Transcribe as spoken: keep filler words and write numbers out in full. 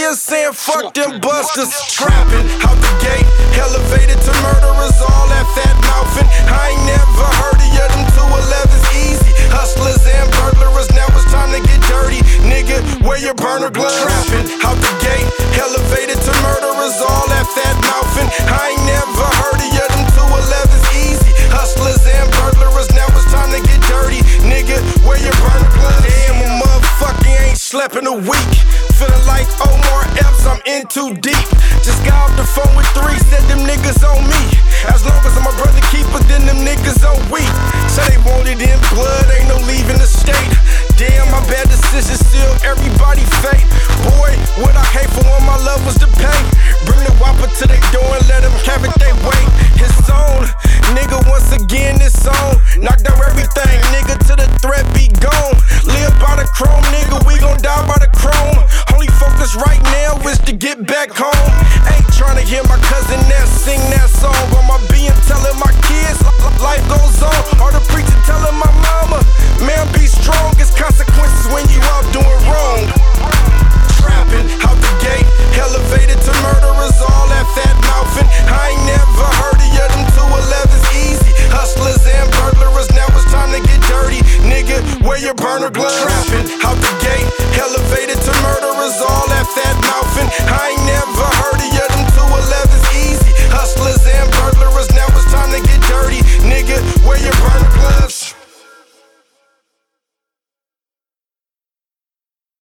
still saying fuck them busters. Trapping out the gate, elevated to murderers, all that fat mouthin'. I ain't never heard of ya, them two elevens easy. Hustlers and burglars, now it's time to get dirty. Nigga, wear your burner gloves. Trapping out the gate, elevated to murderers, all that fat mouthin'. I ain't never heard of ya, them two elevens easy. Hustlers and burglars, now it's time to get dirty. Nigga, wear your burner gloves. Damn, a motherfucker ain't slept in a week. Feeling like Omar Epps, I'm in too deep. Just got off the phone with three, said them niggas on me. As long as I'm a brother keeper, then them niggas on weak. Say they want it in blood, ain't no leaving the state. Damn, my bad decisions still everybody fate. Boy, what I hate for all my love was to pay. Bring the whopper to their door and let them have it they way. His own, nigga, once again this song. Knocked out everything, nigga, to the threat be gone. Live by the chrome, nigga, we gon' die by the chrome. Only focus right now is to get back home. Ain't tryna hear my cousin that sing that song. On my being telling my kids life goes on. Or the preacher telling my mama, man, be strong. It's consequences when you out doing wrong. Trapping out the gate, elevated to murderers, all that fat mouthin'. I ain't never heard of ya, them two elevens easy. Hustlers and burglars, now it's time to get dirty. Nigga, wear your burner gloves.